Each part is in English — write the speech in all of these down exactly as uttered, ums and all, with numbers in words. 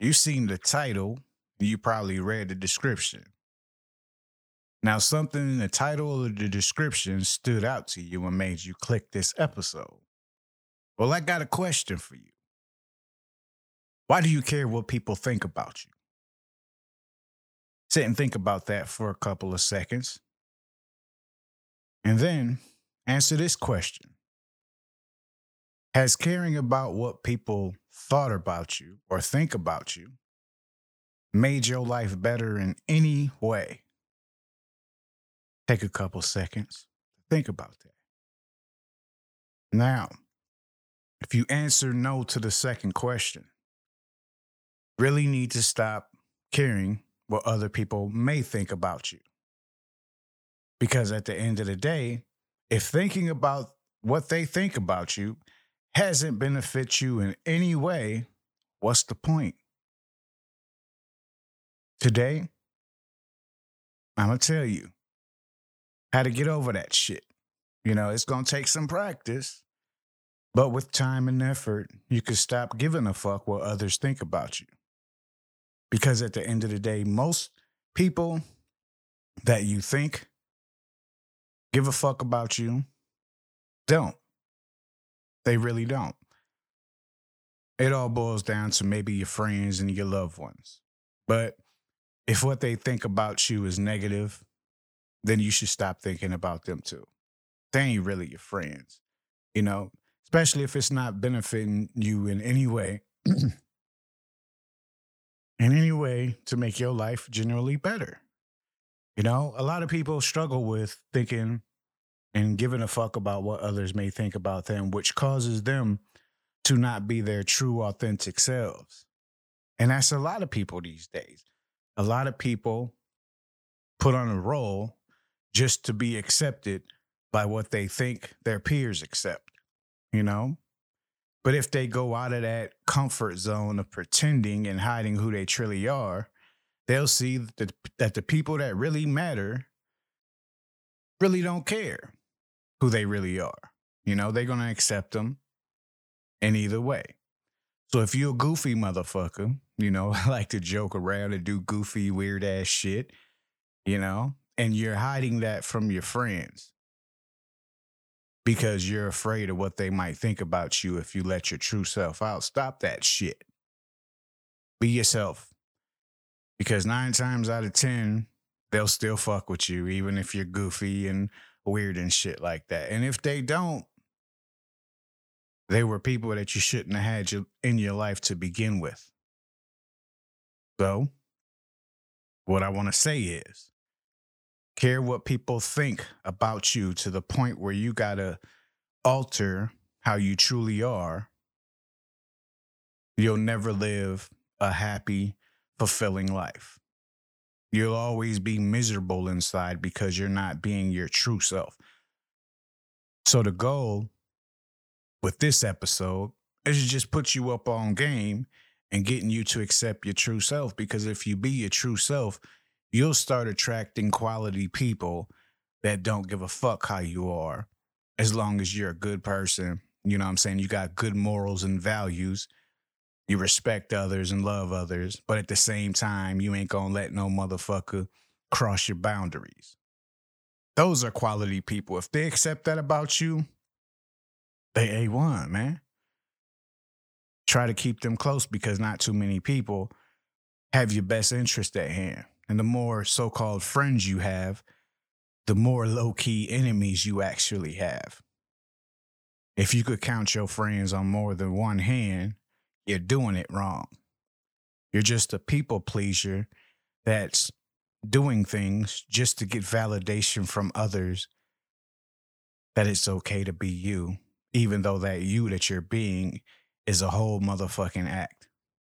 You seen the title, you probably read the description. Now, something in the title or the description stood out to you and made you click this episode. Well, I got a question for you. Why do you care what people think about you? Sit and think about that for a couple of seconds. And then answer this question. Has caring about what people thought about you or think about you made your life better in any way? Take a couple seconds to think about that. Now, if you answer no to the second question, really need to stop caring what other people may think about you. Because at the end of the day, if thinking about what they think about you hasn't benefit you in any way, what's the point? Today, I'm going to tell you how to get over that shit. You know, it's going to take some practice, but with time and effort, you can stop giving a fuck what others think about you. Because at the end of the day, most people that you think give a fuck about you don't. They really don't. It all boils down to maybe your friends and your loved ones. But if what they think about you is negative, then you should stop thinking about them too. They ain't really your friends, you know, especially if it's not benefiting you in any way, in any way to make your life generally better. You know, a lot of people struggle with thinking and giving a fuck about what others may think about them, which causes them to not be their true, authentic selves. And that's a lot of people these days. A lot of people put on a role just to be accepted by what they think their peers accept, you know? But if they go out of that comfort zone of pretending and hiding who they truly are, they'll see that, that the people that really matter really don't care who they really are. You know, they're going to accept them in either way. So if you're a goofy motherfucker, you know, like to joke around and do goofy, weird ass shit, you know, and you're hiding that from your friends because you're afraid of what they might think about you if you let your true self out, stop that shit. Be yourself. Because nine times out of ten, they'll still fuck with you, even if you're goofy and weird and shit like that. And if they don't, they were people that you shouldn't have had you in your life to begin with. So, what I want to say is, care what people think about you to the point where you got to alter how you truly are. You'll never live a happy, fulfilling life. You'll always be miserable inside because you're not being your true self. So the goal with this episode is to just put you up on game and getting you to accept your true self. Because if you be your true self, you'll start attracting quality people that don't give a fuck how you are, as long as you're a good person. You know what I'm saying? You got good morals and values. You respect others and love others. But at the same time, you ain't gonna let no motherfucker cross your boundaries. Those are quality people. If they accept that about you, they A one, man. Try to keep them close because not too many people have your best interest at hand. And the more so-called friends you have, the more low-key enemies you actually have. If you could count your friends on more than one hand, you're doing it wrong. You're just a people pleaser that's doing things just to get validation from others that it's okay to be you, even though that you that you're being is a whole motherfucking act.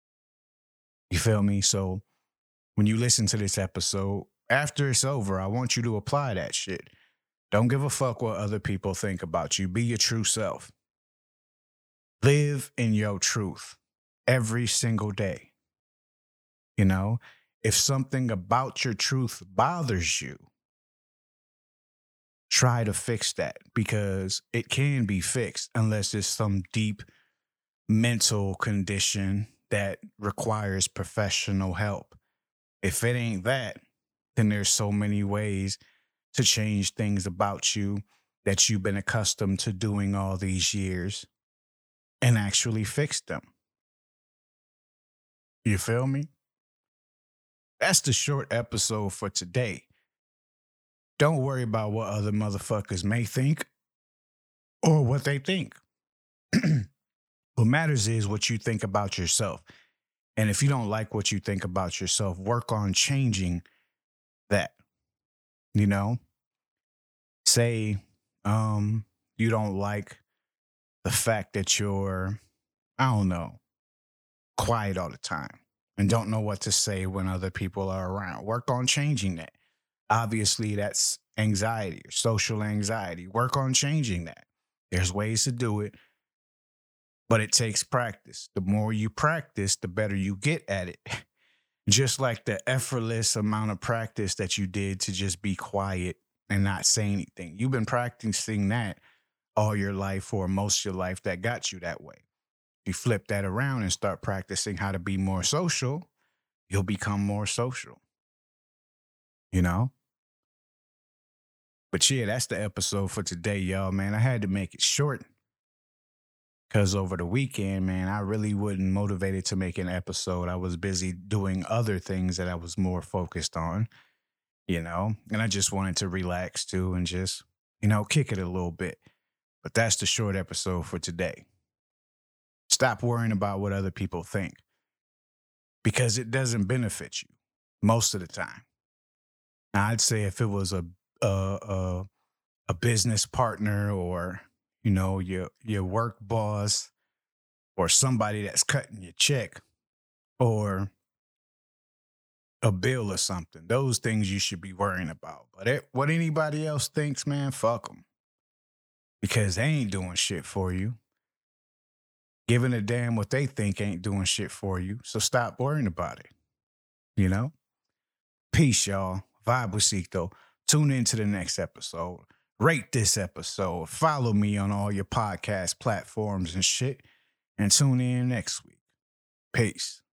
You feel me? So when you listen to this episode, after it's over, I want you to apply that shit. Don't give a fuck what other people think about you. Be your true self. Live in your truth every single day. You know, if something about your truth bothers you, try to fix that, because it can be fixed unless it's some deep mental condition that requires professional help. If it ain't that, then there's so many ways to change things about you that you've been accustomed to doing all these years and actually fix them. You feel me? That's the short episode for today. Don't worry about what other motherfuckers may think or what they think. What matters is what you think about yourself. And if you don't like what you think about yourself, work on changing that. You know, say um, you don't like the fact that you're, I don't know, quiet all the time and don't know what to say when other people are around. Work on changing that. Obviously, that's anxiety or social anxiety. Work on changing that. There's ways to do it, but it takes practice. The more you practice, the better you get at it. Just like the effortless amount of practice that you did to just be quiet and not say anything. You've been practicing that all your life or most of your life that got you that way. If you flip that around and start practicing how to be more social, you'll become more social. You know? But yeah, that's the episode for today, y'all, man. I had to make it short because over the weekend, man, I really wasn't motivated to make an episode. I was busy doing other things that I was more focused on, you know, and I just wanted to relax too and just, you know, kick it a little bit. But that's the short episode for today. Stop worrying about what other people think because it doesn't benefit you most of the time. Now, I'd say if it was a a, a, a business partner or, you know, your your work boss or somebody that's cutting your check or a bill or something, those things you should be worrying about. But it, what anybody else thinks, man, fuck them. Because they ain't doing shit for you. Giving a damn what they think ain't doing shit for you. So stop worrying about it. You know? Peace, y'all. Vibe with Sito. Tune in to the next episode. Rate this episode. Follow me on all your podcast platforms and shit. And tune in next week. Peace.